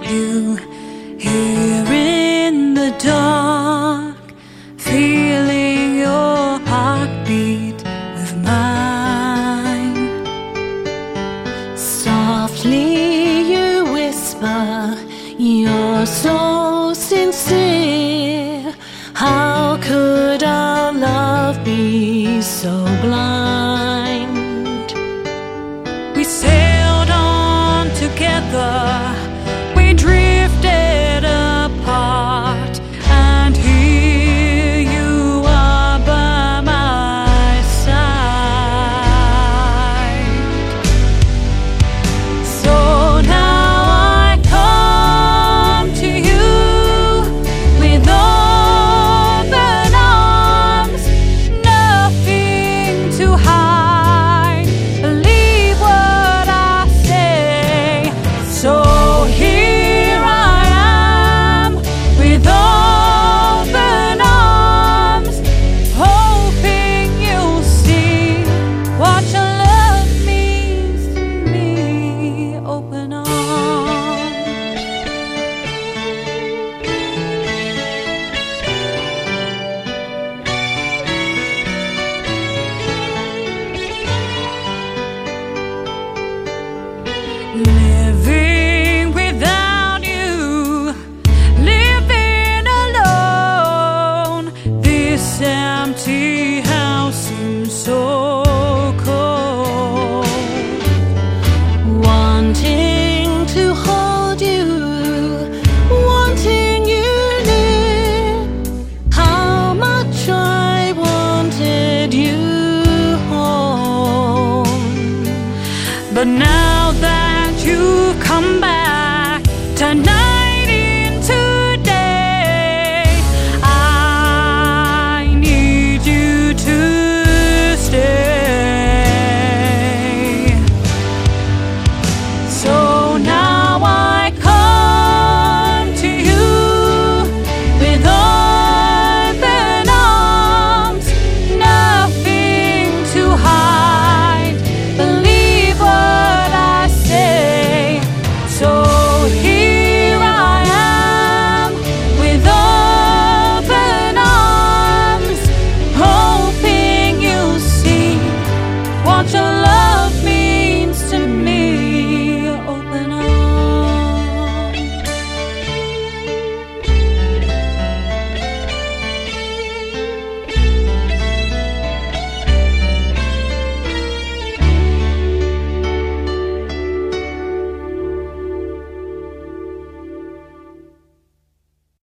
you here in the dark, feeling your heartbeat with mine. Softly you whisper, you're so sincere. How could our love be so blind? We sailed on together, we drifted apart, and here you are by my side. So now I come to you with open arms, nothing to hide. Believe what I say. So here I am with open arms, hoping you'll see what your love means to me. Open arms. Living without you, living alone, this empty house seems so cold. Wanting to hold you, wanting you near, how much I wanted you home. But now that you've come back, tonight